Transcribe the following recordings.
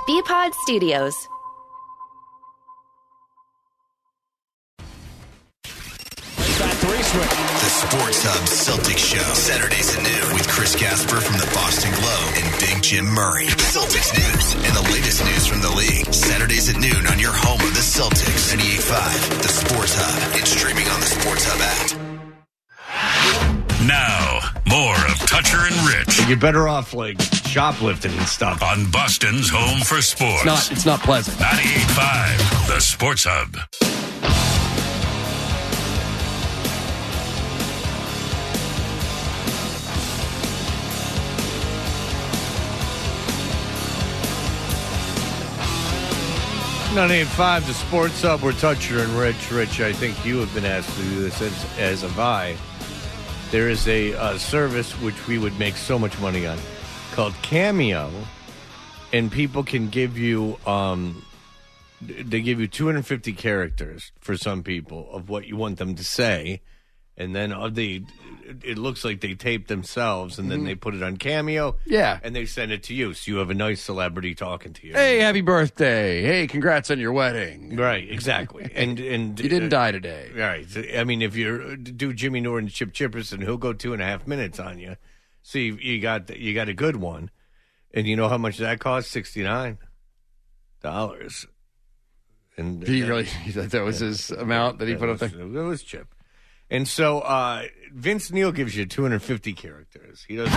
BPod Studios. The Sports Hub Celtics Show. Saturdays at noon with Chris Gasper from the Boston Globe and Big Jim Murray. Celtics news and the latest news from the league. Saturdays at noon on your home of the Celtics. 98.5, the Sports Hub. And streaming on the Sports Hub app. Now, more of Toucher and Rich. You're better off, like, shoplifting and stuff. On Boston's home for sports. It's not pleasant. 98.5, the Sports Hub. .98.5, the Sports Hub. We're Toucher and Rich. Rich, I think you have been asked to do this, as have I. There is a service which we would make so much money on called Cameo, and people can give you they give you 250 characters for some people of what you want them to say, and then it looks like they tape themselves, and then they put it on Cameo, and they send it to you, so you have a nice celebrity talking to you. Hey, happy birthday! Hey, congrats on your wedding. Right, exactly. And you didn't die today. Right. I mean, if you do Jimmy Norton, Chip Chipperson, he'll go 2.5 minutes on you. See, you got a good one, and you know how much that costs? $69. And he that was his amount that he put up there. That was Chip. And so Vince Neil gives you 250 characters. He doesn't.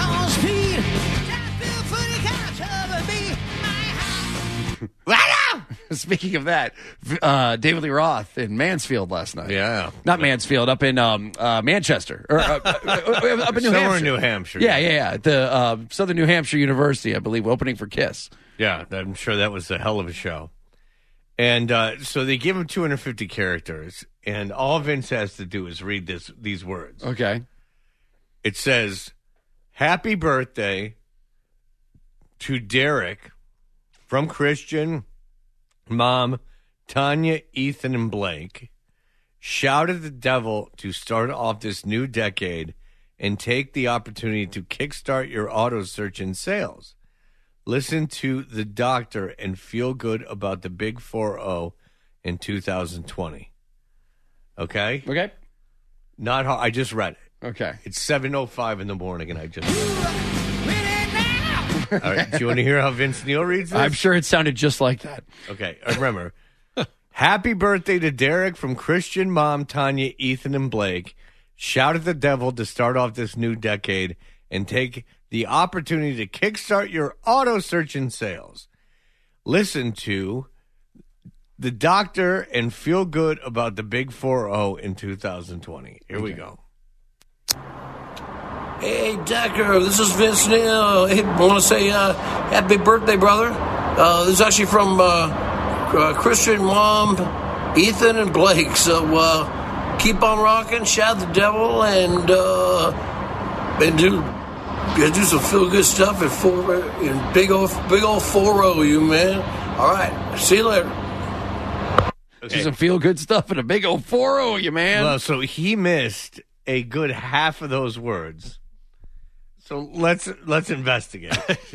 Speaking of that, David Lee Roth in Mansfield last night. Yeah, not Mansfield, up in Manchester, or up in New Hampshire. New Hampshire. Yeah. The Southern New Hampshire University, I believe, opening for Kiss. Yeah, I'm sure that was a hell of a show. And so they give him 250 characters, and all Vince has to do is read these words. Okay. It says, "Happy birthday to Derek from Christian, Mom, Tanya, Ethan, and Blake. Shout at the devil to start off this new decade and take the opportunity to kickstart your auto search and sales. Listen to the doctor and feel good about the big 4-0 in 2020. Okay? Okay. Not hard. I just read it. Okay. It's 7:05 in the morning, and I just All right. Do you want to hear how Vince Neil reads this? I'm sure it sounded just like that. Okay. Remember, happy birthday to Derek from Christian, Mom, Tanya, Ethan, and Blake. Shout at the devil to start off this new decade and take the opportunity to kickstart your auto search and sales. Listen to the doctor and feel good about the big 4-0 in 2020. Here we go. Hey, Decker, this is Vince Neil. Hey, I want to say happy birthday, brother. This is actually from Christian, Mom, Ethan, and Blake. So keep on rocking, shout the devil, and do some feel good stuff in big old 4-0, you man. All right, see you later. Okay. Do some feel good stuff in a big old 4-0, you man. Well, so he missed a good half of those words. So let's investigate.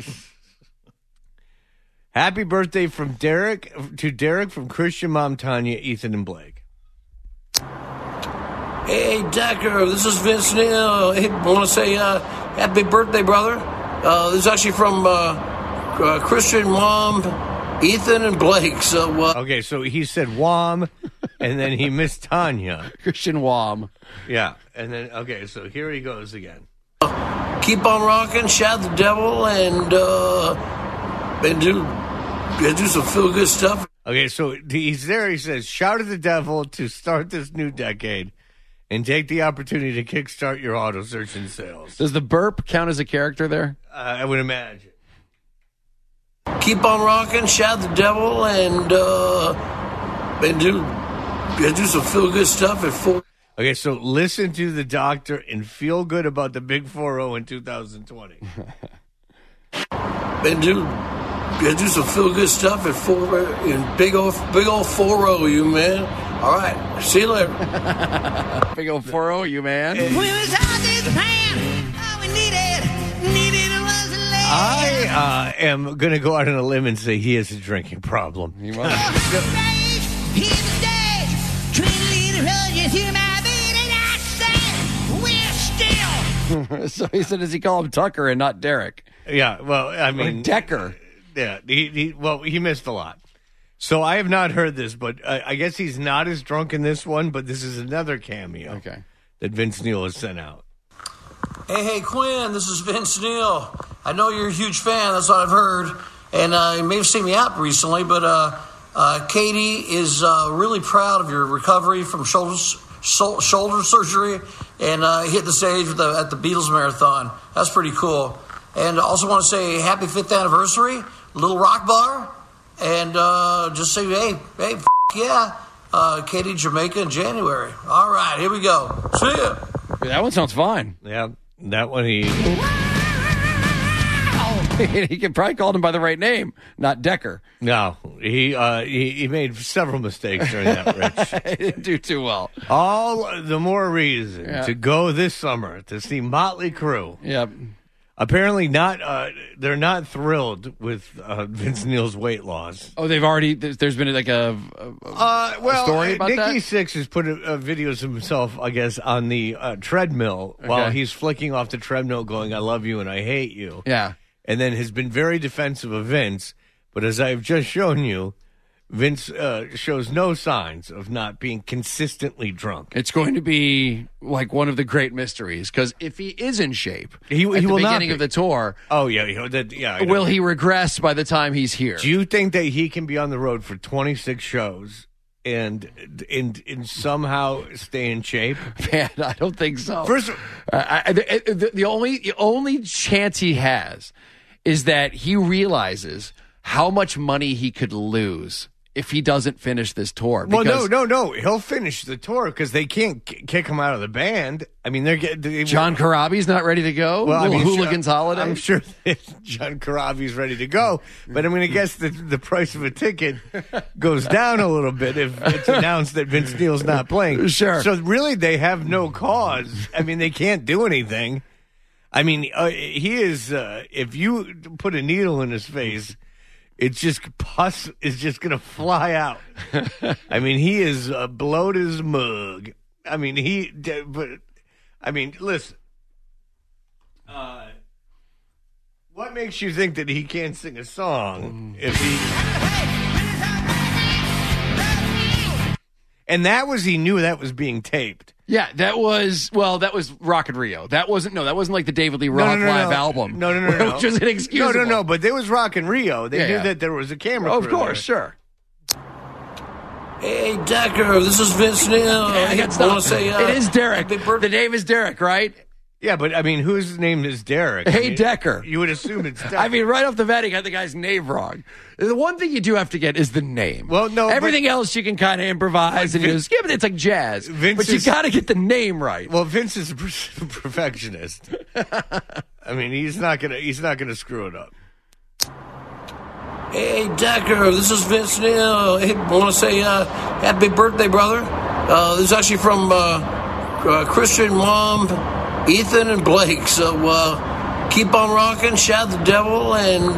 Happy birthday from Derek from Christian, Mom, Tanya, Ethan, and Blake. Hey, Decker, this is Vince Neil. Hey, I want to say happy birthday, brother. This is actually from Christian, Mom, Ethan, and Blake. So okay, so he said Wom, and then he missed Tanya. Christian Wom. Yeah, and then, okay, so here he goes again. Keep on rocking, shout the devil, and do some feel good stuff. Okay, so he's there. He says, shout at the devil to start this new decade and take the opportunity to kickstart your auto search and sales. Does the burp count as a character there? I would imagine. Keep on rocking, shout the devil, and do some feel good stuff at 4. Okay, so listen to the doctor and feel good about the big 4-0 in 2020. And do some feel good stuff at 4 in big old 4-0, you man. All right, see you later. Big old 4-0, you man. I am going to go out on a limb and say he has a drinking problem. He must. So he said, does he call him Tucker and not Derek? Yeah, well, I mean... Or Decker. Yeah, he missed a lot. So I have not heard this, but I guess he's not as drunk in this one, but this is another cameo that Vince Neil has sent out. Hey, Quinn, this is Vince Neil. I know you're a huge fan, that's what I've heard, and you may have seen me out recently, but Katie is really proud of your recovery from shoulder surgery and hit the stage at the Beatles Marathon. That's pretty cool. And I also want to say happy 5th anniversary, Little Rock Bar, and just say, hey, yeah, Katie, Jamaica in January. All right, here we go. See ya. That one sounds fine. Yeah, that one he could probably call him by the right name, not Decker. No, he made several mistakes during that, Rich. He didn't do too well. All the more reason to go this summer to see Motley Crue. Yep. Apparently not. They're not thrilled with Vince Neil's weight loss. Oh, they've already. There's been like a story about Nikki that. Nikki Sixx has put videos of himself, I guess, on the treadmill while he's flicking off the treadmill, going, "I love you and I hate you." Yeah, and then has been very defensive of Vince. But as I've just shown you, Vince shows no signs of not being consistently drunk. It's going to be like one of the great mysteries, because if he is in shape he at will the not beginning of the tour, I know. will he regress by the time he's here? Do you think that he can be on the road for 26 shows and somehow stay in shape? Man, I don't think so. First, the only chance he has is that he realizes how much money he could lose if he doesn't finish this tour. Well, no. He'll finish the tour because they can't kick him out of the band. I mean, John Corabi's not ready to go? Well, Hooligans Holiday? I'm sure that John Corabi's ready to go. But I'm going to guess that the price of a ticket goes down a little bit if it's announced that Vince Neil's not playing. Sure. So really, they have no cause. I mean, they can't do anything. I mean, he is, if you put a needle in his face, it's just pus is just going to fly out. I mean, he is blowed his mug. I mean, listen. What makes you think that he can't sing a song if he... And he knew that was being taped. Yeah, that was Rock in Rio. That wasn't like the David Lee Roth live album. No. Which was inexcusable. No, but there was Rock in Rio. They knew that there was a camera crew. Of course, sure. Hey, Decker, this is Vince Neil. I want to say, it is Derek. The name is Derek, right? Yeah, but I mean, whose name is Derek? Hey, Decker. You would assume it's Decker. I mean, right off the bat, he got the guy's name wrong. The one thing you do have to get is the name. Well, no, everything else you can kind of improvise and just but it's like jazz. But you got to get the name right. Well, Vince is a perfectionist. I mean, he's not gonna screw it up. Hey, Decker, this is Vince Neil. Hey, I want to say happy birthday, brother. This is actually from Christian, Mom, Ethan, and Blake. So keep on rocking, shout the devil, and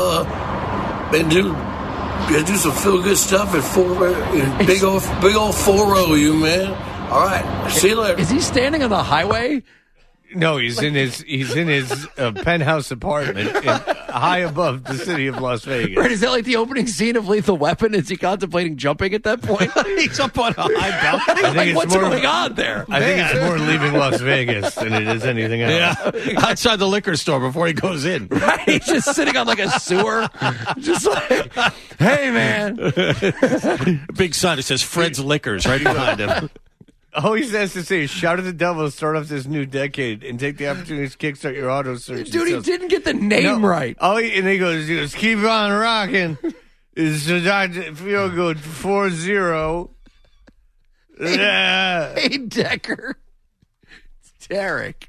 do some feel good stuff at big old 4-0, you man. All right, see you later. Is he standing on the highway? No, he's in his penthouse apartment high above the city of Las Vegas. Right, is that like the opening scene of Lethal Weapon? Is he contemplating jumping at that point? He's up on a high balcony. What's going on there? I think it's more leaving Las Vegas than it is anything else. Yeah, outside the liquor store before he goes in. Right, he's just sitting on like a sewer, just like, hey man. Big sign that says Fred's Liquors right behind him. All he has to say is shout at the devil to start off this new decade and take the opportunity to kickstart your auto search. Dude, he didn't get the name right. And he goes, keep on rocking. So Dr. Feel Good 4-0. Hey, Decker. It's Derek.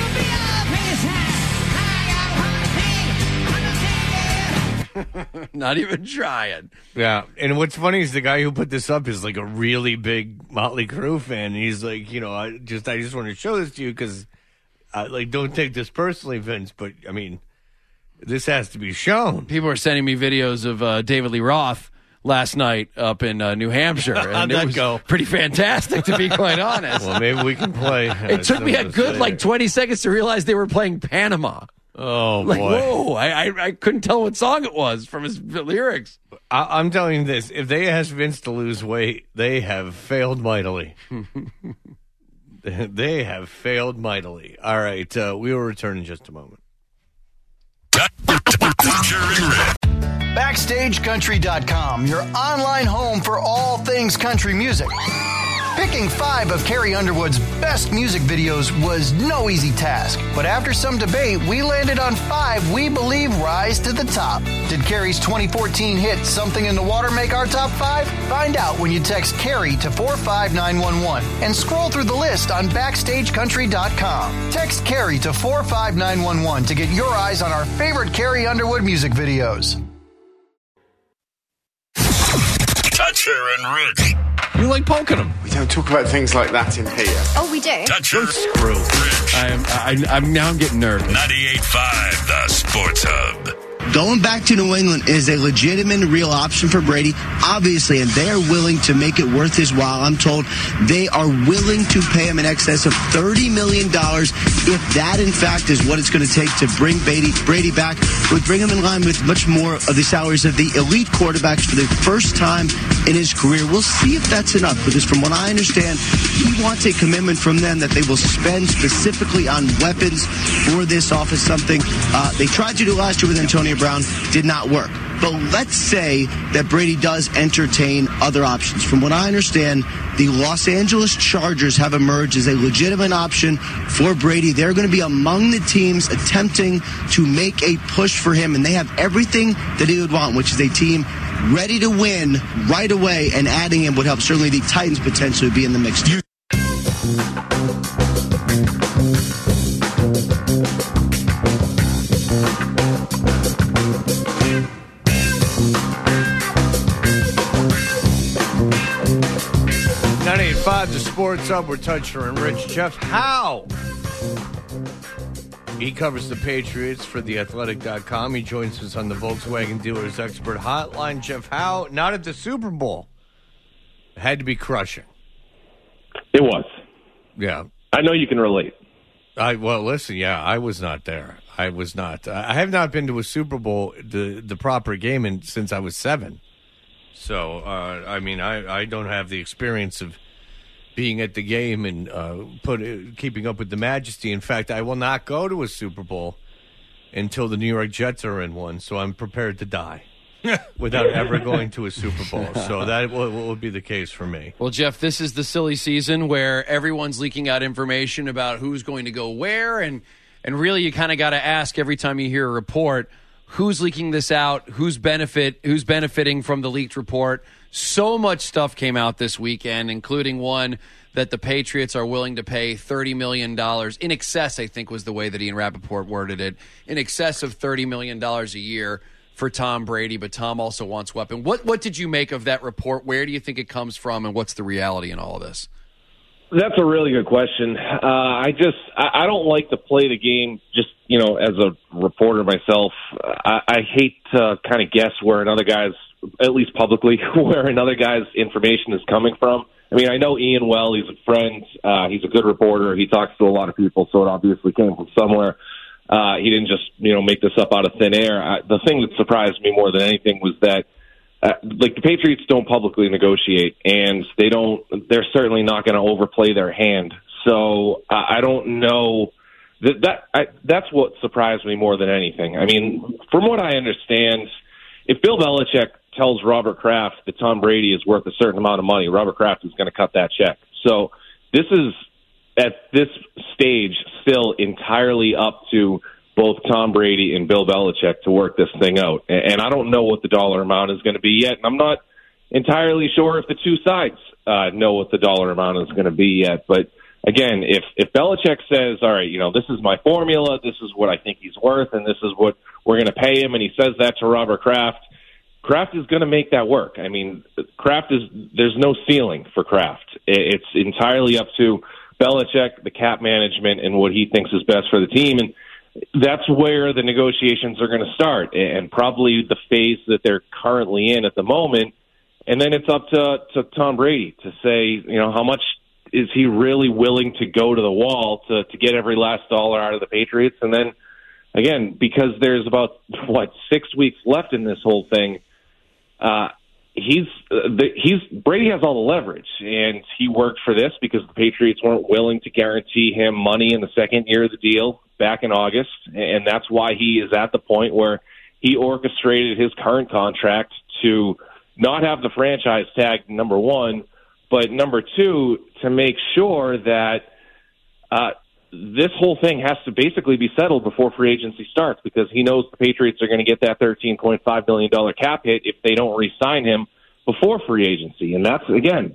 Not even trying. Yeah, and what's funny is the guy who put this up is like a really big Motley Crue fan. And he's like, I just want to show this to you because, don't take this personally, Vince. But I mean, This has to be shown. People are sending me videos of David Lee Roth last night up in New Hampshire. And How'd that go? Pretty fantastic, to be quite honest. Well, maybe we can play. It took me a good 20 seconds to realize they were playing Panama. Oh, Like, boy. whoa, I couldn't tell what song it was from his lyrics. I'm telling you this. If they ask Vince to lose weight, they have failed mightily. They have failed mightily. All right. We will return in just a moment. Toucher and Rich. BackstageCountry.com, your online home for all things country music. Picking 5 of Carrie Underwood's best music videos was no easy task. But after some debate, we landed on 5 we believe rise to the top. Did Carrie's 2014 hit Something in the Water make our top 5? Find out when you text Carrie to 45911 and scroll through the list on BackstageCountry.com. Text Carrie to 45911 to get your eyes on our favorite Carrie Underwood music videos. Toucher and Rich. You like poking them. We don't talk about things like that in here. Oh, we do. Toucher. Rich. I'm getting nervous. 98.5, the Sports Hub. Going back to New England is a legitimate and real option for Brady, obviously, and they are willing to make it worth his while. I'm told they are willing to pay him in excess of $30 million if that, in fact, is what it's going to take to bring Brady back. It would bring him in line with much more of the salaries of the elite quarterbacks for the first time in his career. We'll see if that's enough, because from what I understand, he wants a commitment from them that they will spend specifically on weapons for this offense, something they tried to do last year with Antonio Brown, did not work. But let's say that Brady does entertain other options. From what I understand, the Los Angeles Chargers have emerged as a legitimate option for Brady. They're going to be among the teams attempting to make a push for him, and they have everything that he would want, which is a team ready to win right away, and adding him would help. Certainly the Titans potentially be in the mix too. The Sports Hub, we're Toucher and Rich. Jeff Howe. He covers the Patriots for theathletic.com. He joins us on the Volkswagen Dealers Expert Hotline. Jeff Howe, not at the Super Bowl. It had to be crushing. It was. Yeah. I know you can relate. Well, listen, yeah, I was not there. I was not. I have not been to a Super Bowl, the proper game, since I was 7. So, I don't have the experience of being at the game and keeping up with the majesty. In fact, I will not go to a Super Bowl until the New York Jets are in one, so I'm prepared to die without ever going to a Super Bowl. So that will be the case for me. Well, Jeff, this is the silly season where everyone's leaking out information about who's going to go where, and really you kind of got to ask every time you hear a report, who's leaking this out, who's benefiting from the leaked report. So much stuff came out this weekend, including one that the Patriots are willing to pay $30 million, in excess, I think was the way that Ian Rappaport worded it, in excess of $30 million a year for Tom Brady, but Tom also wants weapon. What did you make of that report? Where do you think it comes from, and what's the reality in all of this? That's a really good question. I don't like to play the game just, as a reporter myself. I hate to kind of guess where another guy's, at least publicly, where another guy's information is coming from. I mean, I know Ian well. He's a friend. He's a good reporter. He talks to a lot of people, so it obviously came from somewhere. He didn't just, make this up out of thin air. The thing that surprised me more than anything was that, the Patriots don't publicly negotiate, and they're certainly not going to overplay their hand. So I don't know. That's what surprised me more than anything. I mean, from what I understand, if Bill Belichick tells Robert Kraft that Tom Brady is worth a certain amount of money, Robert Kraft is going to cut that check. So this is, at this stage, still entirely up to both Tom Brady and Bill Belichick to work this thing out. And I don't know what the dollar amount is going to be yet. And I'm not entirely sure if the two sides know what the dollar amount is going to be yet. But again, if Belichick says, all right, this is my formula, this is what I think he's worth, and this is what we're going to pay him, and he says that to Robert Kraft, Kraft is going to make that work. I mean, there's no ceiling for Kraft. It's entirely up to Belichick, the cap management, and what he thinks is best for the team. And that's where the negotiations are going to start, and probably the phase that they're currently in at the moment. And then it's up to Tom Brady to say, how much is he really willing to go to the wall to get every last dollar out of the Patriots? And then, again, because there's about, 6 weeks left in this whole thing, Brady has all the leverage, and he worked for this because the Patriots weren't willing to guarantee him money in the second year of the deal back in August, and that's why he is at the point where he orchestrated his current contract to not have the franchise tag, number one, but number two, to make sure that this whole thing has to basically be settled before free agency starts, because he knows the Patriots are going to get that $13.5 million cap hit if they don't re-sign him before free agency. And that's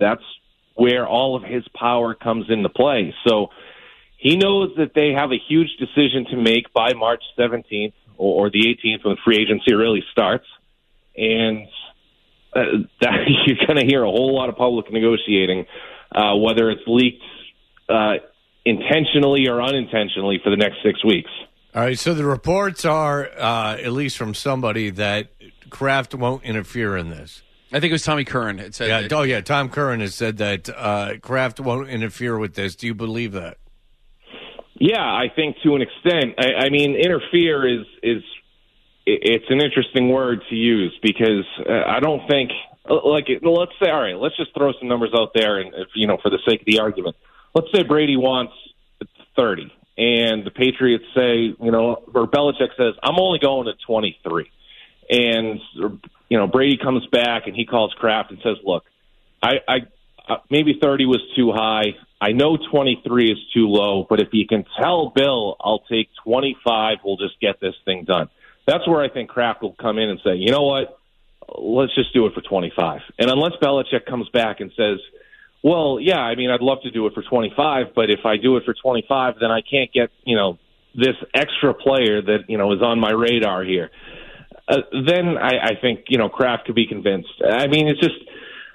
where all of his power comes into play. So he knows that they have a huge decision to make by March 17th or the 18th when free agency really starts. And that you're going to hear a whole lot of public negotiating, whether it's leaked intentionally or unintentionally for the next 6 weeks. All right, so the reports are, at least from somebody, that Kraft won't interfere in this. I think it was Tommy Curran. It said Tom Curran has said that Kraft won't interfere with this. Do you believe that? Yeah, I think to an extent. I mean, interfere is it's an interesting word to use, because I don't think, let's say, all right, let's just throw some numbers out there, and for the sake of the argument, let's say Brady wants 30, and the Patriots say, or Belichick says, I'm only going to 23, and Brady comes back and he calls Kraft and says, look, I maybe 30 was too high. I know 23 is too low, but if you can tell Bill, I'll take 25. We'll just get this thing done. That's where I think Kraft will come in and say, you know what, let's just do it for 25. And unless Belichick comes back and says, well, yeah, I mean, I'd love to do it for 25, but if I do it for 25, then I can't get, this extra player that, is on my radar here. Then I think, Kraft could be convinced. I mean, it's just,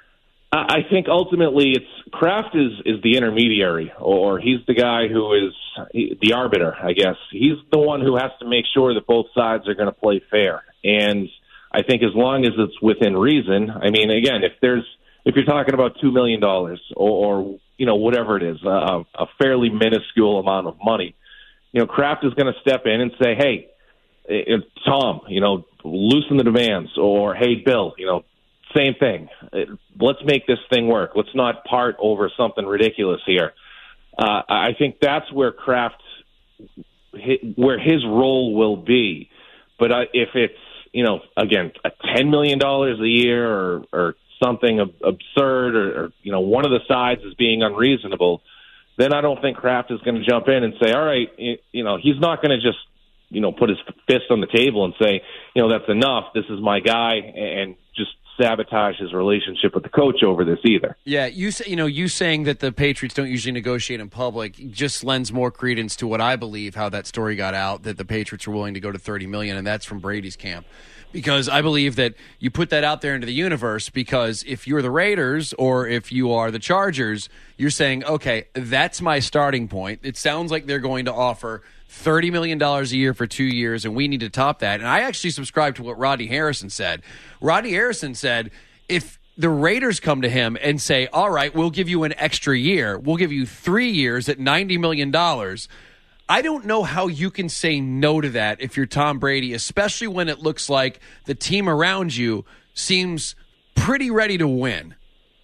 I think ultimately Kraft is the intermediary, or he's the guy who is the arbiter, I guess. He's the one who has to make sure that both sides are going to play fair. And I think as long as it's within reason, I mean, again, if you're talking about $2 million or whatever it is, a fairly minuscule amount of money, Kraft is going to step in and say, hey, Tom, loosen the demands, or hey, Bill, same thing. Let's make this thing work. Let's not part over something ridiculous here. I think that's where Kraft, where his role will be. But if it's, again, $10 million a year or something absurd, or one of the sides is being unreasonable, then I don't think Kraft is going to jump in and say, all right, he's not going to just, put his fist on the table and say, that's enough. This is my guy, and just sabotage his relationship with the coach over this either. Yeah, you saying that the Patriots don't usually negotiate in public just lends more credence to what I believe how that story got out, that the Patriots were willing to go to $30 million, and that's from Brady's camp. Because I believe that you put that out there into the universe, because if you're the Raiders or if you are the Chargers, you're saying, okay, that's my starting point. It sounds like they're going to offer $30 million a year for 2 years, and we need to top that. And I actually subscribe to what Rodney Harrison said. Rodney Harrison said, if the Raiders come to him and say, all right, we'll give you an extra year, we'll give you 3 years at $90 million, I don't know how you can say no to that if you're Tom Brady, especially when it looks like the team around you seems pretty ready to win.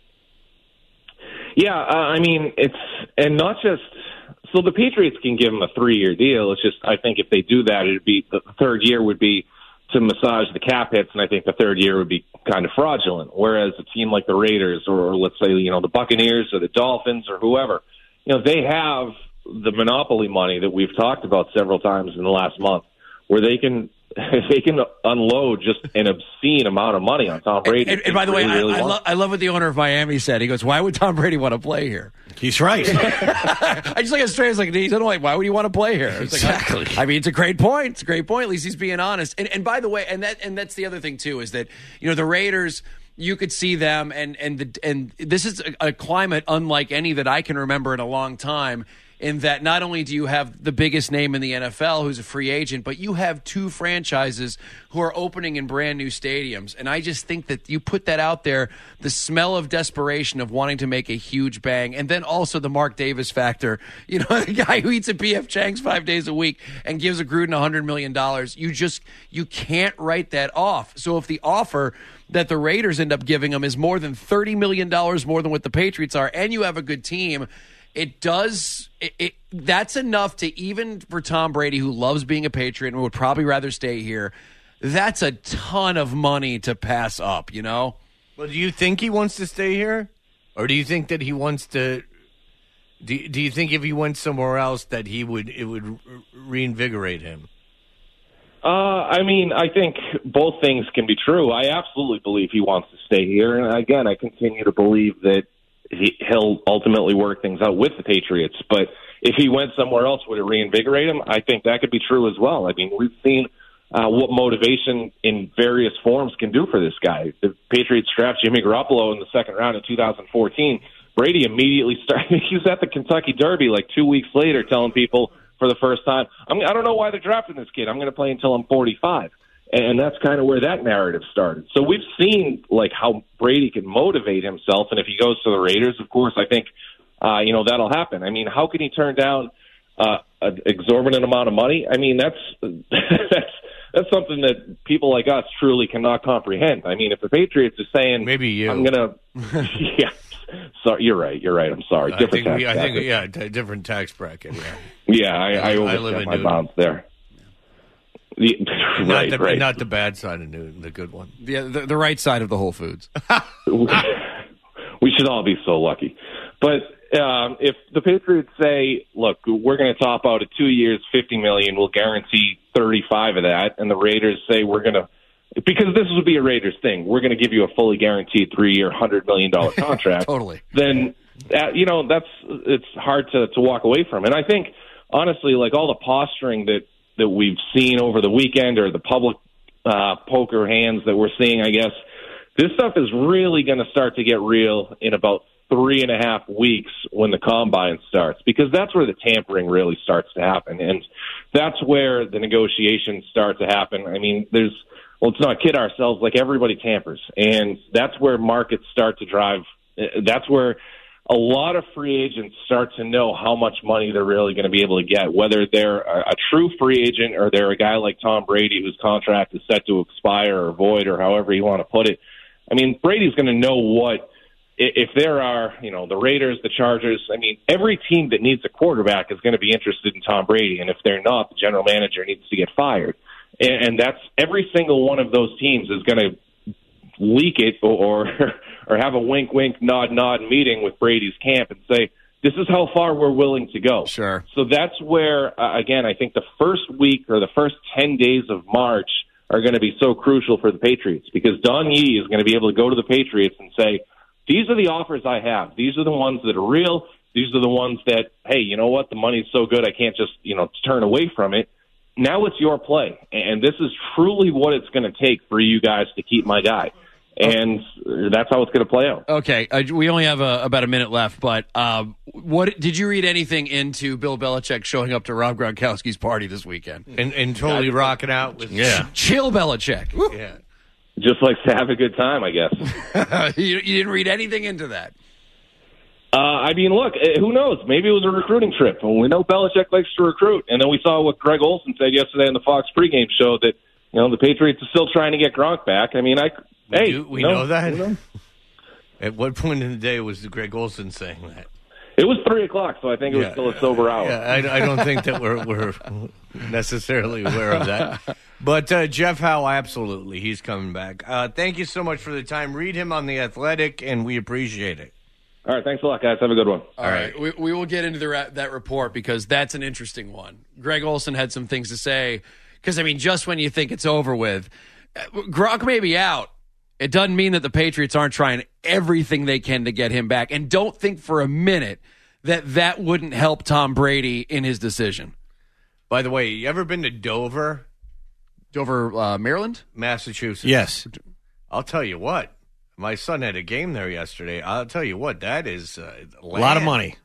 Yeah, I mean, and not just, so the Patriots can give him a 3-year deal. It's just, I think if they do that, it'd be, the third year would be to massage the cap hits, and I think the third year would be kind of fraudulent. Whereas a team like the Raiders, or let's say, the Buccaneers or the Dolphins or whoever, they have the monopoly money that we've talked about several times in the last month, where they can unload just an obscene amount of money on Tom Brady. And by the way, I love what the owner of Miami said. He goes, why would Tom Brady want to play here? He's right. I just look at straight. It's like, he's like, why would you want to play here? It's exactly. Like, I mean, it's a great point. It's a great point. At least he's being honest. And by the way, and that's the other thing too, is that the Raiders, you could see them, and this is a climate unlike any that I can remember in a long time. in that not only do you have the biggest name in the NFL who's a free agent, but you have two franchises who are opening in brand new stadiums. And I just think that you put that out there, the smell of desperation of wanting to make a huge bang, and then also the Mark Davis factor. You know, the guy who eats at P.F. Chang's 5 days a week and gives a Gruden $100 million. You can't write that off. So if the offer that the Raiders end up giving him is more than $30 million more than what the Patriots are, and you have a good team, that's enough to, even for Tom Brady, who loves being a Patriot and would probably rather stay here, that's a ton of money to pass up, you know? Well, do you think he wants to stay here? Or do you think that he wants to do you think if he went somewhere else that it would reinvigorate him? I mean, I think both things can be true. I absolutely believe he wants to stay here. And again, I continue to believe that he'll ultimately work things out with the Patriots. But if he went somewhere else, would it reinvigorate him? I think that could be true as well. I mean, we've seen what motivation in various forms can do for this guy. The Patriots drafted Jimmy Garoppolo in the second round in 2014. Brady immediately started. He was at the Kentucky Derby like 2 weeks later telling people for the first time, I don't know why they're drafting this kid. I'm going to play until I'm 45. And that's kind of where that narrative started. So we've seen like how Brady can motivate himself. And if he goes to the Raiders, of course, I think, that'll happen. I mean, how can he turn down an exorbitant amount of money? I mean, that's something that people like us truly cannot comprehend. I mean, if the Patriots are saying, maybe you, I'm going to, yeah. Sorry, you're right. I'm sorry. Different tax bracket. Yeah, yeah. I overstep my bounds there. Not the bad side of Newton, the good one. Yeah, the right side of the Whole Foods. We should all be so lucky. But if the Patriots say, look, we're going to top out at 2 years, $50 million, we'll guarantee 35 of that, and the Raiders say we're going to, because this would be a Raiders thing, we're going to give you a fully guaranteed 3-year, $100 million contract. Totally. Then, it's hard to walk away from. And I think, honestly, like all the posturing that we've seen over the weekend, or the public poker hands that we're seeing, I guess, this stuff is really going to start to get real in about 3.5 weeks when the combine starts, because that's where the tampering really starts to happen. And that's where the negotiations start to happen. I mean, let's not kid ourselves, like everybody tampers. And that's where markets start to drive. That's where a lot of free agents start to know how much money they're really going to be able to get, whether they're a true free agent or they're a guy like Tom Brady whose contract is set to expire or void or however you want to put it. I mean, Brady's going to know what, if there are, the Raiders, the Chargers, I mean, every team that needs a quarterback is going to be interested in Tom Brady. And if they're not, the general manager needs to get fired. And that's every single one of those teams is going to leak it or have a wink, nod meeting with Brady's camp and say, this is how far we're willing to go. Sure. So that's where, again, I think the first week or the first 10 days of March are going to be so crucial for the Patriots, because Don Yee is going to be able to go to the Patriots and say, these are the offers I have. These are the ones that are real. These are the ones that, hey, you know what? The money's so good I can't just, turn away from it. Now it's your play. And this is truly what it's going to take for you guys to keep my guy. And that's how it's going to play out. Okay, we only have about a minute left, but what did you read anything into Bill Belichick showing up to Rob Gronkowski's party this weekend? And totally rocking out with chill Belichick. Yeah. Just likes to have a good time, I guess. You didn't read anything into that? I mean, look, who knows? Maybe it was a recruiting trip. And we know Belichick likes to recruit. And then we saw what Greg Olsen said yesterday on the Fox pregame show that, the Patriots are still trying to get Gronk back. I mean, we know that? At what point in the day was Greg Olsen saying that? It was 3:00, so I think it was still a sober hour. Yeah, I don't think that we're necessarily aware of that. But Jeff Howe, absolutely, he's coming back. Thank you so much for the time. Read him on The Athletic, and we appreciate it. All right, thanks a lot, guys. Have a good one. All right. We will get into that report, because that's an interesting one. Greg Olsen had some things to say, because, I mean, just when you think it's over with, Gronk may be out. It doesn't mean that the Patriots aren't trying everything they can to get him back. And don't think for a minute that wouldn't help Tom Brady in his decision. By the way, you ever been to Dover? Dover, Maryland? Massachusetts. Yes. I'll tell you what. My son had a game there yesterday. I'll tell you what, that is a lot of money.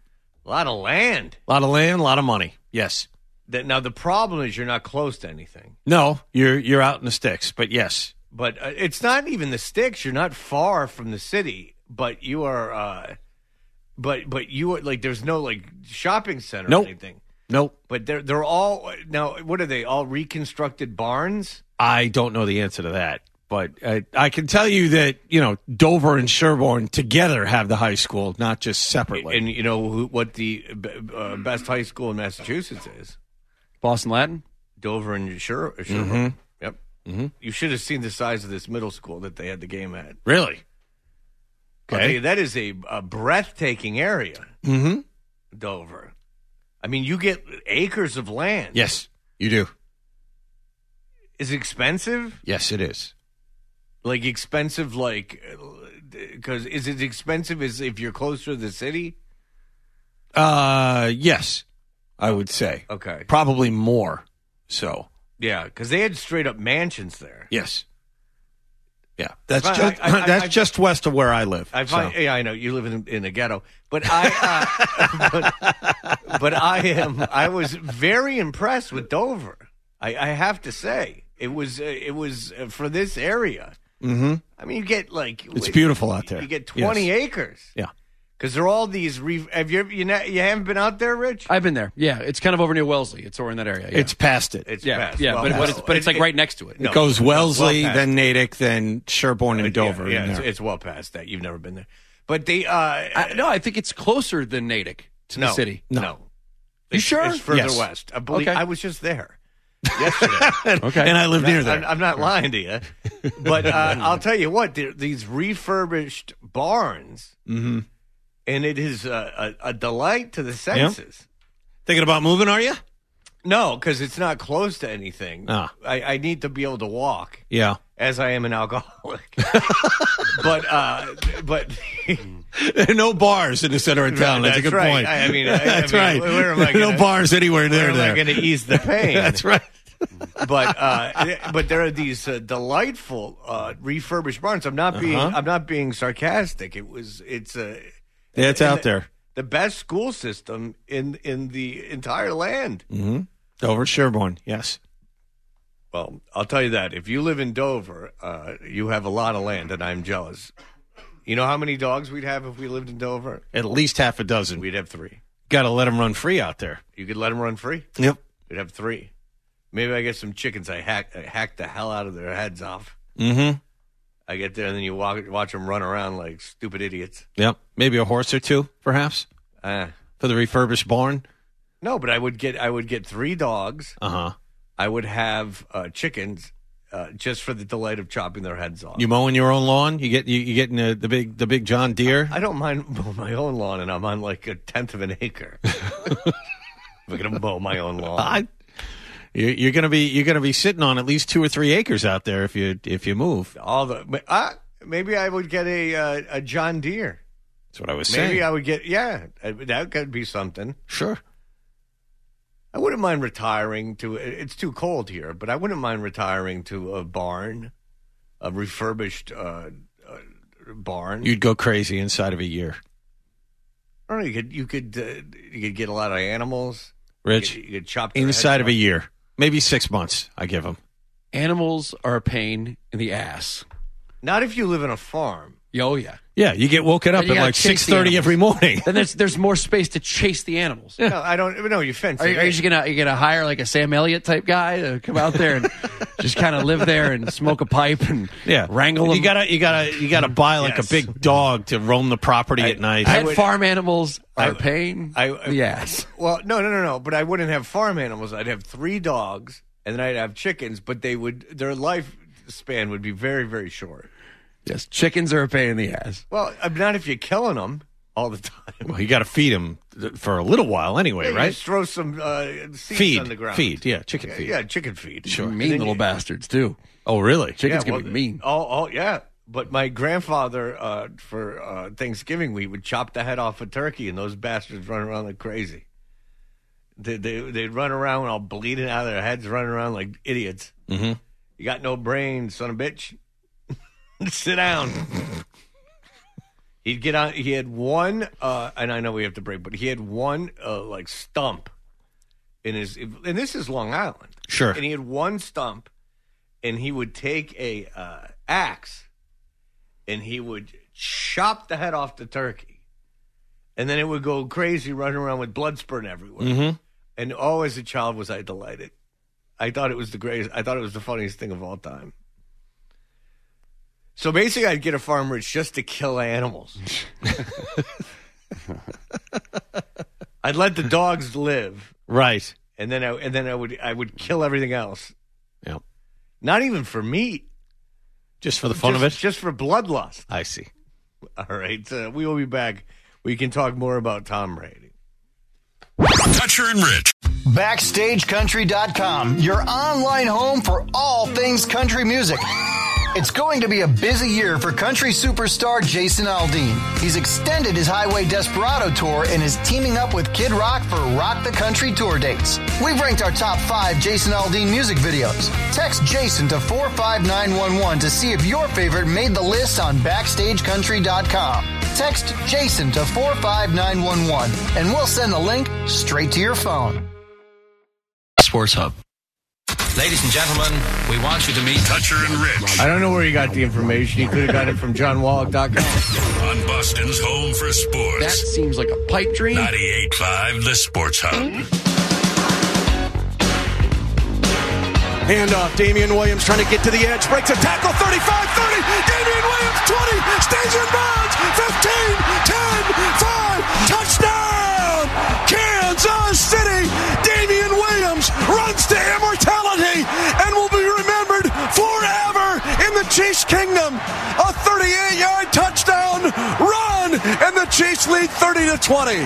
A lot of land. A lot of land, a lot of money. Yes. Now, the problem is you're not close to anything. No, you're out in the sticks, but yes. But it's not even the sticks. You're not far from the city, but you are. But you are like there's no like shopping center Nope. or anything. Nope. But they're all now. What are they? All reconstructed barns? I don't know the answer to that, but I can tell you that Dover and Sherborne together have the high school, not just separately. And you know what the best high school in Massachusetts is? Boston Latin? Dover and Sherborne. Mm-hmm. Yep. Mm-hmm. You should have seen the size of this middle school that they had the game at. Really? Okay. That is a breathtaking area, Mm-hmm. Dover. I mean, you get acres of land. Yes, you do. Is it expensive? Yes, it is. Like expensive, because is it expensive as if you're closer to the city? Yes, I would say. Okay. Probably more so. Yeah, because they had straight up mansions there. Yes. Yeah, that's I- just west of where I live. Yeah, I know you live in a ghetto, but I was very impressed with Dover. I have to say it was for this area. Mm-hmm. I mean, you get It's beautiful out there. You get 20 acres. Yeah. Because they're all these. Have you haven't been out there, Rich? I've been there. Yeah, it's kind of over near Wellesley. It's over in that area. Yeah. It's past it. It's yeah, past. yeah, Well, but it's like right next to it. It goes Wellesley, past. then Natick, then Sherborne and Dover. Yeah, in there. it's well past that. You've never been there, but they. No, I think it's closer than Natick to the city. No, You sure? It's further Yes. west. I believe. Okay. I was just there yesterday. Okay. And I live near there. I'm not lying to you, but I'll tell you what. These refurbished barns, Mm-hmm. and it is a delight to the senses. Thinking about moving, are you? No, because it's not close to anything. Ah. I need to be able to walk, Yeah. as I am an alcoholic. but No bars in the center of town. That's a good right. point. I mean, That's I mean, right. where am I No gonna- bars anywhere where near am there. I going to ease the pain? That's right. But there are these delightful refurbished barns. I'm not being sarcastic. It's out there. The best school system in the entire land. Mm-hmm. Dover, Sherborne, yes. Well, I'll tell you that if you live in Dover, you have a lot of land, and I'm jealous. You know how many dogs we'd have if we lived in Dover? At least half a dozen. We'd have 3. Got to let them run free out there. You could let them run free. Yep. We'd have 3. Maybe I get some chickens. I hack the hell out of their heads off. Mm-hmm. I get there, and then you watch them run around like stupid idiots. Yep. Maybe a horse or two, perhaps, for the refurbished barn. No, but I would get 3 dogs. Uh-huh. I would have chickens just for the delight of chopping their heads off. You mowing your own lawn? You getting the big John Deere? I don't mind mowing my own lawn, and I'm on like 1/10 of an acre. I'm going to mow my own lawn. You're gonna be sitting on at least 2 or 3 acres out there if you move. Maybe I would get a John Deere. That's what I was saying. Maybe I would get that could be something. Sure. I wouldn't mind retiring to. It's too cold here, but I wouldn't mind retiring to a barn, a refurbished barn. You'd go crazy inside of a year. I don't know. You could get a lot of animals. Rich, you could chop their inside heads of a off. year, maybe 6 months. I give them. Animals are a pain in the ass. Not if you live in a farm. Oh, yeah. Yeah, you get woken up And you at gotta like chase the 6:30 animals. every morning. Then there's more space to chase the animals. No, I don't. No, you fence. Are it you in. just gonna hire like a Sam Elliott type guy to come out there and just kind of live there and smoke a pipe and wrangle them? You gotta buy like Yes. a big dog to roam the property at night. Pet farm animals are a pain. Yes. Well, no. But I wouldn't have farm animals. I'd have 3 dogs, and then I'd have chickens. But their lifespan would be very, very short. Yes, chickens are a pain in the ass. Well, not if you're killing them all the time. Well, you got to feed them for a little while anyway, You right? Just throw some seeds on the ground. Yeah, chicken feed. Yeah, chicken feed. Sure. Mean little bastards too. Oh, really? Chickens can be mean. Oh, yeah. But my grandfather, for Thanksgiving, we would chop the head off a turkey, and those bastards run around like crazy. They'd run around all bleeding out of their heads, running around like idiots. Mm-hmm. You got no brain, son of a bitch. Sit down. He'd get on. He had one, and I know we have to break, but he had one like stump in his. And this is Long Island, Sure. And he had one stump, and he would take a axe, and he would chop the head off the turkey, and then it would go crazy, running around with blood spurting everywhere. Mm-hmm. And as a child, was I delighted. I thought it was the greatest. I thought it was the funniest thing of all time. So basically, I'd get a farm rich just to kill animals. I'd let the dogs live, Right. and then I would kill everything else. Yeah. Not even for meat, Just for the fun of it? just for bloodlust. I see. All right, we will be back. We can talk more about Tom Brady. Toucher and Rich. BackstageCountry.com, your online home for all things country music. It's going to be a busy year for country superstar Jason Aldean. He's extended his Highway Desperado tour and is teaming up with Kid Rock for Rock the Country tour dates. We've ranked our top 5 Jason Aldean music videos. Text Jason to 45911 to see if your favorite made the list on BackstageCountry.com. Text Jason to 45911 and we'll send the link straight to your phone. Sports Hub. Ladies and gentlemen, we want you to meet Toucher and Rich. I don't know where you got the information. You could have got it from JohnWallach.com. On Boston's home for sports. That seems like a pipe dream. 98.5 The Sports Hub. Handoff, Damian Williams trying to get to the edge, breaks a tackle, 35, 30, Damian Williams, 20, stays in bounds, 15, 10, 5, touchdown, Kansas City. Damian Williams runs to immortality and will be remembered forever in the Chiefs' kingdom. A 38-yard touchdown run, and the Chiefs lead 30-20.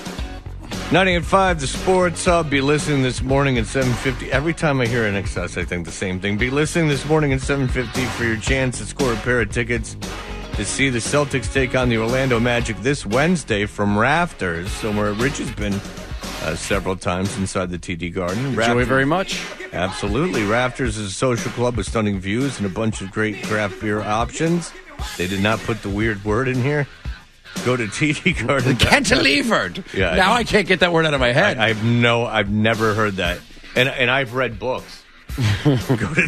98.5 The Sports Hub. Be listening this morning at 7:50. Every time I hear an excess, I think the same thing. Be listening this morning at 7:50 for your chance to score a pair of tickets to see the Celtics take on the Orlando Magic this Wednesday from Rafters, somewhere Rich has been several times inside the TD Garden. Enjoy very much. Absolutely. Rafters is a social club with stunning views and a bunch of great craft beer options. They did not put the weird word in here. Go to TD Garden. Cantilevered. Yeah, now I can't get that word out of my head. I've never heard that. And I've read books. Go to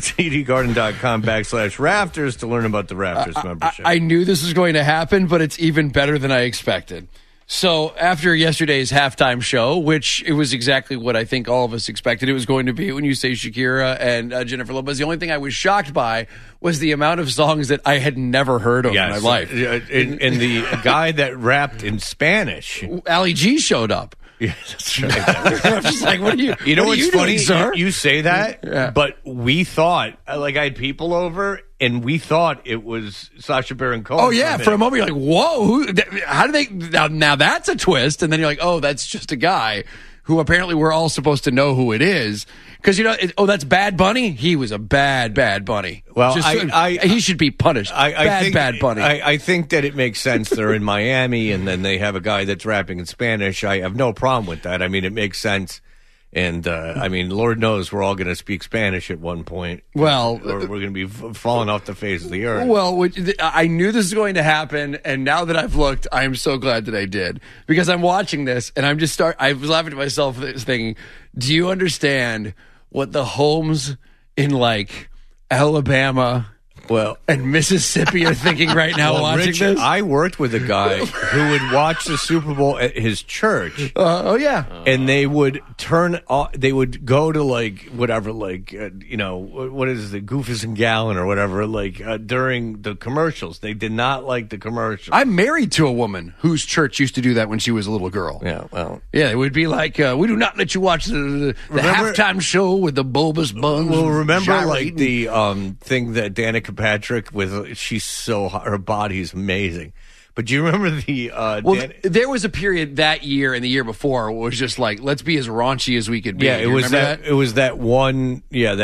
tdgarden.com/rafters to learn about the Rafters membership. I knew this was going to happen, but it's even better than I expected. So after yesterday's halftime show, which it was exactly what I think all of us expected it was going to be when you say Shakira and Jennifer Lopez, the only thing I was shocked by was the amount of songs that I had never heard of in my life. And the guy that rapped in Spanish. Ali G showed up. Yeah, that's right. I'm just like, what are you? You know what what's funny, doing, sir? You say that, Yeah. but we thought, like, I had people over, and we thought it was Sacha Baron Cohen. Oh yeah, for a moment you're like, whoa, how do they? Now that's a twist, and then you're like, oh, that's just a guy who apparently we're all supposed to know who it is. Because, that's Bad Bunny? He was a bad Bunny. Well, he should be punished. Bad Bunny. I think that it makes sense. They're in Miami, and then they have a guy that's rapping in Spanish. I have no problem with that. I mean, it makes sense. And, Lord knows we're all going to speak Spanish at one point. Well, or we're going to be falling off the face of the earth. Well, I knew this was going to happen, and now that I've looked, I am so glad that I did. Because I'm watching this, and I was laughing to myself thinking, do you understand what the homes in, like, Alabama and Mississippi are thinking right now watching Rich, this? I worked with a guy who would watch the Super Bowl at his church. Oh yeah, and they would they would go to like whatever, like what is it, Goofus and Gallon or whatever, like during the commercials. They did not like the commercials. I'm married to a woman whose church used to do that when she was a little girl. Yeah, well, yeah, it would be like, we do not let you watch the halftime show with the bulbous buns. Well, remember gyrating. like the thing that Danica Patrick with, she's her body's amazing. But do you remember the there was a period that year and the year before where it was just like, let's be as raunchy as we could be. Yeah, it was that one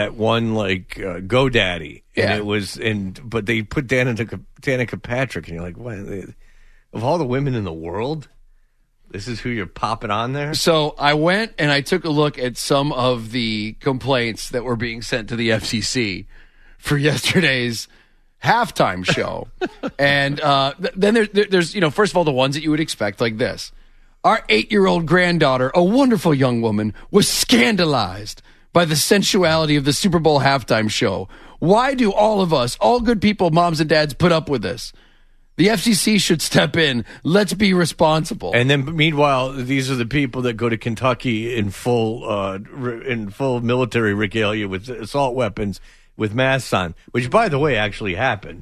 like GoDaddy. Yeah. And but they put Danica Patrick, and you're like, what? Of all the women in the world, this is who you're popping on there? So I went and I took a look at some of the complaints that were being sent to the FCC for yesterday's halftime show. And then there's, first of all, the ones that you would expect like this. Our 8-year-old granddaughter, a wonderful young woman, was scandalized by the sensuality of the Super Bowl halftime show. Why do all of us, all good people, moms and dads, put up with this? The FCC should step in. Let's be responsible. And then, meanwhile, these are the people that go to Kentucky in full military regalia with assault weapons with masks on, which, by the way, actually happened.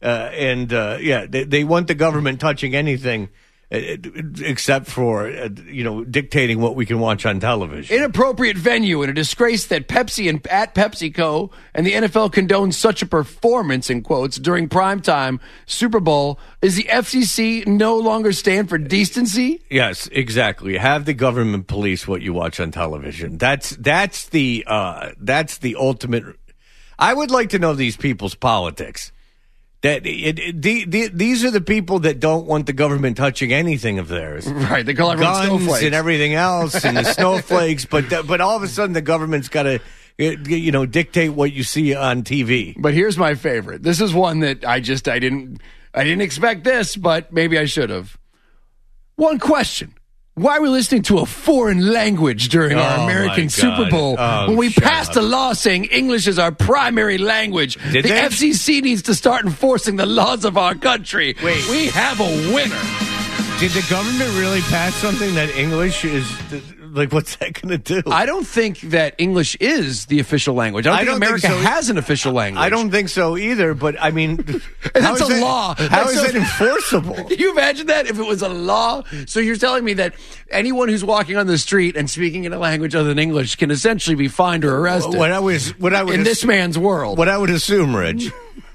They want the government touching anything except for, dictating what we can watch on television. Inappropriate venue and a disgrace that Pepsi and at PepsiCo and the NFL condones such a performance, in quotes, during primetime Super Bowl. Is the FCC no longer stand for decency? Yes, exactly. Have the government police what you watch on television. That's the ultimate. I would like to know these people's politics. These are the people that don't want the government touching anything of theirs. Right, they call everyone guns snowflakes and everything else, and the snowflakes. But all of a sudden, the government's got to, dictate what you see on TV. But here's my favorite. This is one that I didn't expect this, but maybe I should have. One question. Why are we listening to a foreign language during our American Super Bowl when we passed a law saying English is our primary language? The FCC needs to start enforcing the laws of our country. Wait. We have a winner. Did the government really pass something that English is... Like, what's that going to do? I don't think that English is the official language. I don't think America has an official language. I don't think so either, but I mean... That's a law. How is it enforceable? Can you imagine that if it was a law? So you're telling me that anyone who's walking on the street and speaking in a language other than English can essentially be fined or arrested in this man's world. What I would assume, Rich,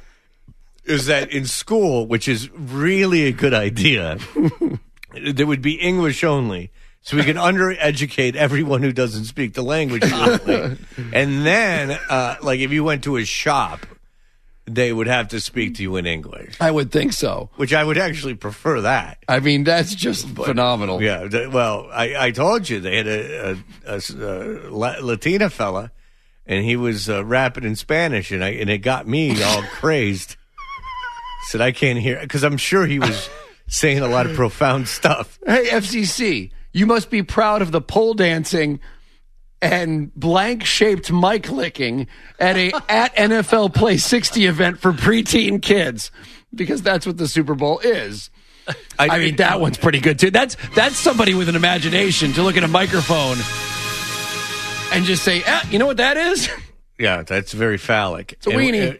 is that in school, which is really a good idea, there would be English only. So we can undereducate everyone who doesn't speak the language fluently. And then, if you went to a shop, they would have to speak to you in English. I would think so. Which I would actually prefer that. I mean, that's just phenomenal. Yeah. I told you they had a Latina fella, and he was rapping in Spanish, and it got me all crazed. Said, I can't hear, because I'm sure he was saying a lot of profound stuff. Hey, FCC. You must be proud of the pole dancing and blank-shaped mic licking at NFL Play 60 event for preteen kids, because that's what the Super Bowl is. I mean, that one's pretty good, too. That's somebody with an imagination to look at a microphone and just say, you know what that is? Yeah, that's very phallic. It's a weenie.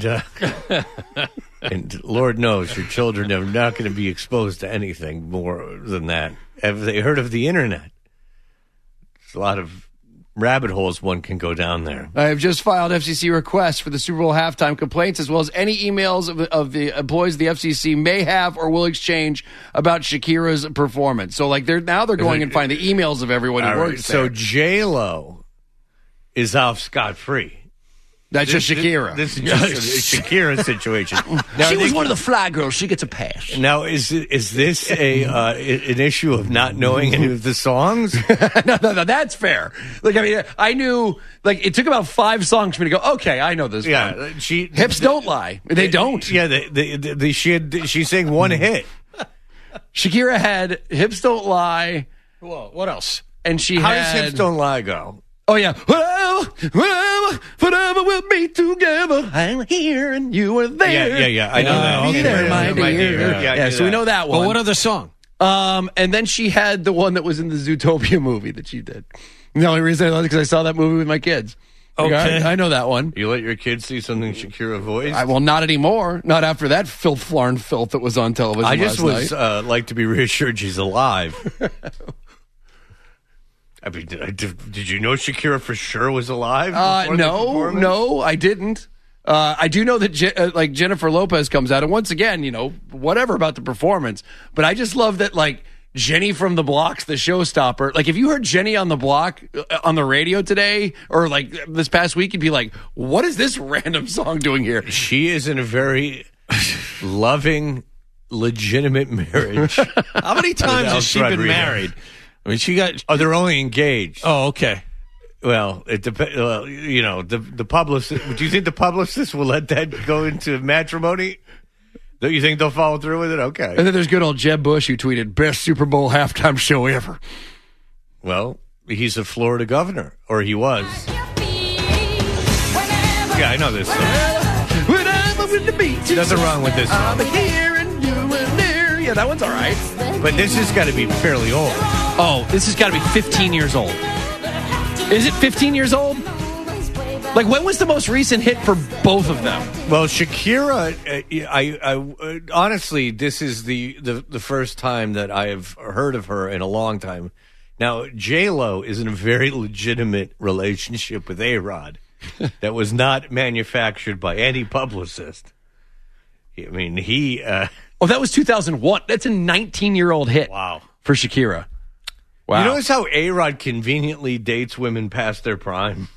And Lord knows your children are not going to be exposed to anything more than that. Have they heard of the internet? There's a lot of rabbit holes one can go down there. I have just filed FCC requests for the Super Bowl halftime complaints, as well as any emails of the employees of the FCC may have or will exchange about Shakira's performance. So, they're going and finding the emails of everyone who works there. So J-Lo is off scot-free. That's just Shakira. This is just a Shakira situation. Now, she was one of the fly girls. She gets a pass. Now, is this an issue of not knowing any of the songs? No, that's fair. I knew. It took about 5 songs for me to go, okay, I know this. Yeah, one. Hips don't lie. They don't. Yeah, she sang one hit. Shakira had Hips Don't Lie. Whoa, what else? And How does Hips Don't Lie go? Oh, yeah. Forever we'll be together. I'm here and you are there. Yeah. I know that. Be there, my dear. Yeah, so we know that one. But what other song? And then she had the one that was in the Zootopia movie that she did. The only reason I know it is because I saw that movie with my kids. Okay. I know that one. You let your kids see something Shakira voiced? Well, not anymore. Not after that filth that was on television I just last was like to be reassured she's alive. I mean, did you know Shakira for sure was alive? No, I didn't. I do know that Jennifer Lopez comes out, and once again, whatever about the performance, but I just love that Jenny from the Block's the showstopper. If you heard Jenny on the Block on the radio today or this past week, you'd be like, what is this random song doing here? She is in a very loving, legitimate marriage. How many times has she been married? I mean, she got... Oh, they're only engaged. Oh, okay. Well, it depends. Well, you know, the publicist. Do you think the publicist will let that go into matrimony? Do you think they'll follow through with it? Okay. And then there's good old Jeb Bush who tweeted, "Best Super Bowl halftime show ever." Well, he's a Florida governor, or he was. Yeah, I know this song. When I'm up in the beach, nothing wrong with this song. I'm here and you and there. Yeah, that one's all right. But this has got to be fairly old. Oh, this has got to be 15 years old. Is it 15 years old? Like, when was the most recent hit for both of them? Well, Shakira, I honestly, this is the first time that I have heard of her in a long time. Now, J-Lo is in a very legitimate relationship with A-Rod that was not manufactured by any publicist. I mean, he... Oh, that was 2001. That's a 19-year-old hit. Wow. For Shakira. Wow. You notice how A-Rod conveniently dates women past their prime?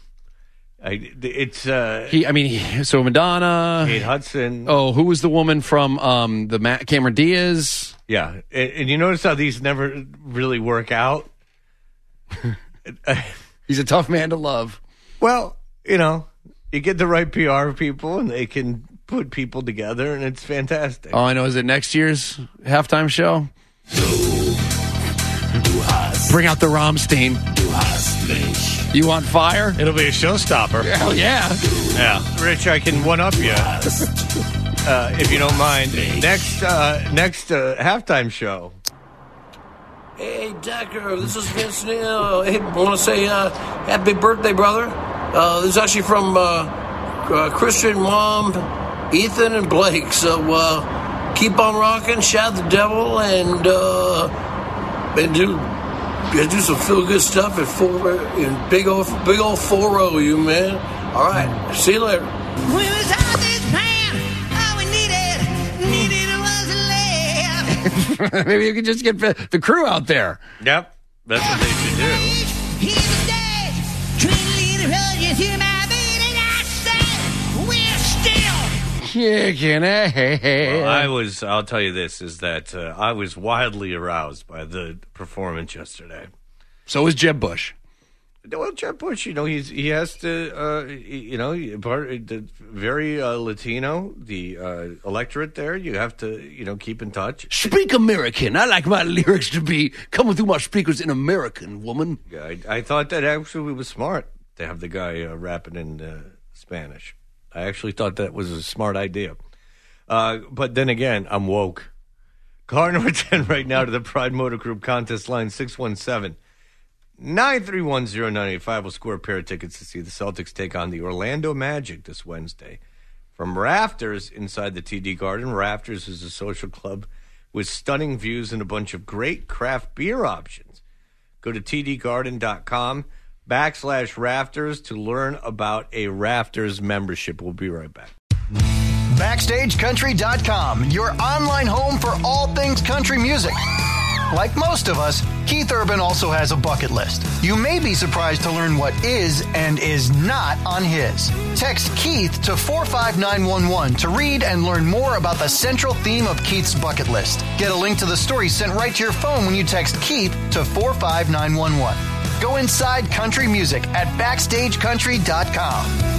So Madonna, Kate Hudson. Oh, who was the woman from Cameron Diaz? Yeah, and you notice how these never really work out. He's a tough man to love. Well, you know, you get the right PR people, and they can put people together, and it's fantastic. All I know is that next year's halftime show, bring out the Rammstein. You want fire? It'll be a showstopper. Hell yeah. Yeah. Rich, I can one-up you, if you don't mind. Next halftime show. Hey, Decker, this is Vince Neil. Hey, I want to say happy birthday, brother. This is actually from Christian, Mom, Ethan, and Blake. So keep on rocking, shout the devil, and do some feel good stuff in big old 4-0, you man. All right, see you later. We was out this plan. All we needed was a laugh. Maybe you can just get the crew out there. Yep, that's what they should do. Well, I'll tell you this, is that I was wildly aroused by the performance yesterday. So was Jeb Bush. Well, Jeb Bush, you know, he has to, very Latino, the electorate there. You have to, keep in touch. Speak American. I like my lyrics to be coming through my speakers in American, woman. I thought that actually was smart to have the guy rapping in Spanish. I actually thought that was a smart idea. But then again, I'm woke. Car number 10 right now to the Pride Motor Group contest line 617-931-0985 will score a pair of tickets to see the Celtics take on the Orlando Magic this Wednesday. From Rafters inside the TD Garden. Rafters is a social club with stunning views and a bunch of great craft beer options. Go to tdgarden.com/Rafters to learn about a Rafters membership. We'll be right back. BackstageCountry.com, your online home for all things country music. Like most of us, Keith Urban also has a bucket list. You may be surprised to learn what is and is not on his. Text Keith to 45911 to read and learn more about the central theme of Keith's bucket list. Get a link to the story sent right to your phone when you text Keith to 45911. Go inside country music at BackstageCountry.com.